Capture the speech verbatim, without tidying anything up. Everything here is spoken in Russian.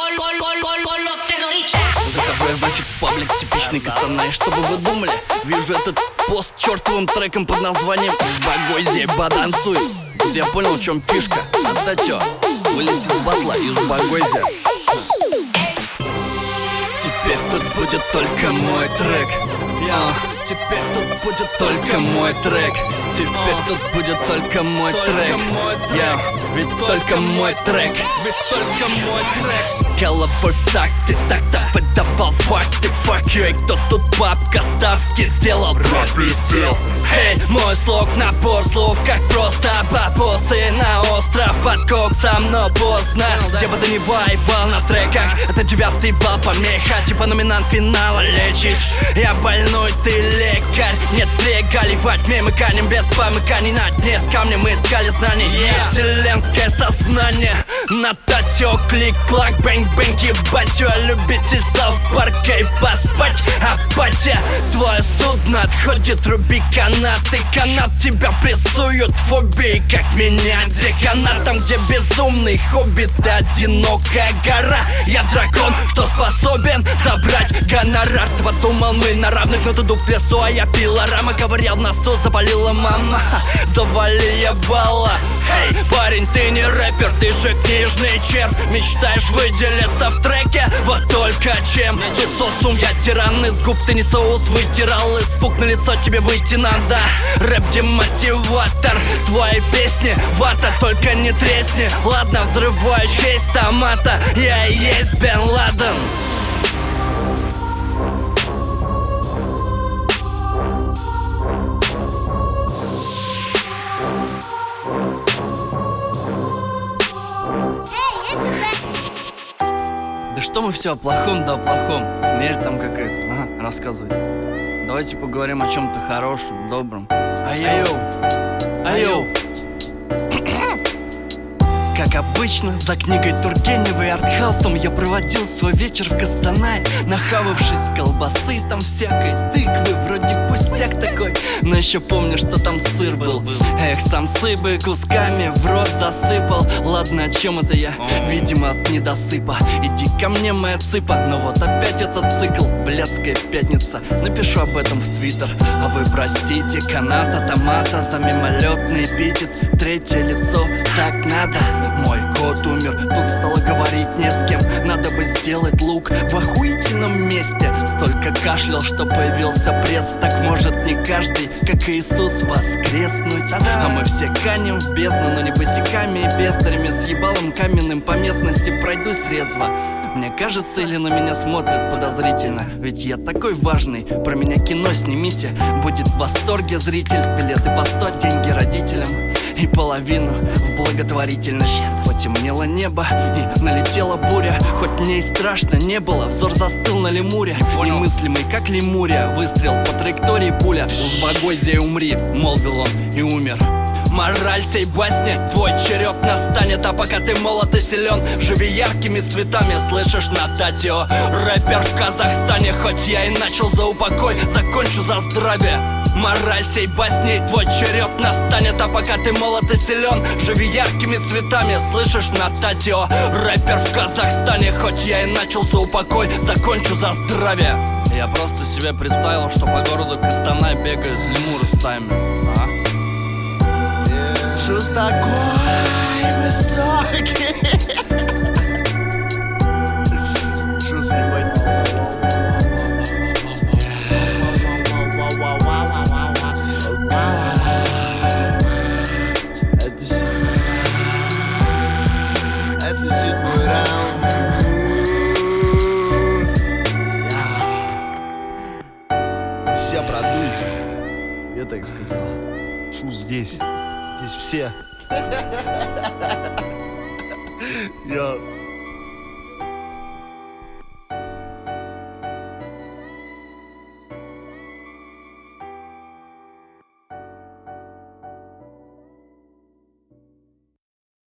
Захожу я, значит, в паблик типичный Костанай. Что бы вы думали? Вижу этот пост чертовым треком под названием «Сбагойзе, баданцуй». Тут я понял, в чем фишка. А то чё, вылетит с батла и «Сбагойзе». Теперь тут будет только мой трек. Я. Теперь тут будет только мой трек. Теперь тут будет только мой трек. Я. Ведь только мой трек. Ведь только мой трек. Головой в такт, и так-то выдавал факты. Fuck you, и кто тут бабка ставки сделал? Брат присел. Эй, мой слог, набор слов, как просто бабосы на остров под коксом, но поздно. Где бы ты ни вайбал на треках, это девятый балл помеха. Типа номинант финала лечишь. Я больной, ты лекарь. Нет регалий во тьме, мы канем без помыканий. На дне с камнем мы искали знаний. Yeah. Вселенское сознание. На татё, клик-клак, бэнг-бэнг, ебать. Вы любите Саус-Парка и поспать. Апатия, твое судно отходит, руби канаты. Канат тебя прессуют фобии, как меня деканат. Там, где безумный хоббит и одинокая гора. Я дракон, что способен забрать гонорар. Ты подумал, мы на равных, но ты дух в лесу, а я пилорама. Ковырял в носу, заболела мама. Завали ебала. Эй, парень, ты не рэпер, ты же книжный червь. Мечтаешь выделиться в треке, вот только чем. Тут социум, я тиран из губ, ты не соус вытирал. Испуг на лицо тебе выйти надо. Рэп-демотиватор, твои песни вата, только не тресни. Ладно, взрываю честь томата, я и есть Бен Ладен. Да что мы все о плохом, да о плохом. Смерть там какая-то, ага, рассказывай. Давайте поговорим о чем-то хорошем, добром. Ай-йоу, ай-йоу. Как обычно, за книгой Тургенева и артхаусом я проводил свой вечер в Костанае, нахававшись колбасы там всякой, тыквы, вроде пустяк такой. Но еще помню, что там сыр был. Эх, сам сыбы кусками в рот засыпал. Ладно, о чем это я? Видимо, от недосыпа. Иди ко мне, моя цыпа. Но вот опять этот цикл, блядская пятница. Напишу об этом в твиттер. А вы простите, каната, томата за мимолетный эпитет. Третье лицо, так надо. Мой кот умер, тут стало говорить не с кем. Надо бы сделать лук в охуительном месте. Столько кашлял, что появился пресс. Так может не каждый, как Иисус, воскреснуть. А мы все канем в бездну, но не босиками и бездарями. С ебалом каменным по местности пройдусь резво. Мне кажется, или на меня смотрят подозрительно. Ведь я такой важный, про меня кино снимите. Будет в восторге зритель. Билеты по сто, деньги родителям и половину в благотворительность. Потемнело небо и налетела буря. Хоть мне и страшно не было, взор застыл на лемуре. Немыслимый, как лемурия. Выстрел по траектории пуля. «Сбагойзе, умри», молвил он и умер. Мораль сей басни, твой черед настанет. А пока ты молод и силен, живи яркими цветами, слышишь, на татио. Рэпер в Казахстане, хоть я и начал за упокой, закончу за здравие. Мораль сей басни, твой черед настанет. А пока ты молод и силен, живи яркими цветами, слышишь, на татио. Рэпер в Казахстане, хоть я и начал за упокой, закончу за здравие. Я просто себе представил, что по городу Костанай бегают лемуры с таймер. А? Шуз такой высокий. Шуз ебать. Это седьмой раунд. Все продуйте. Я так сказал. Шуз здесь. Здесь все. Я...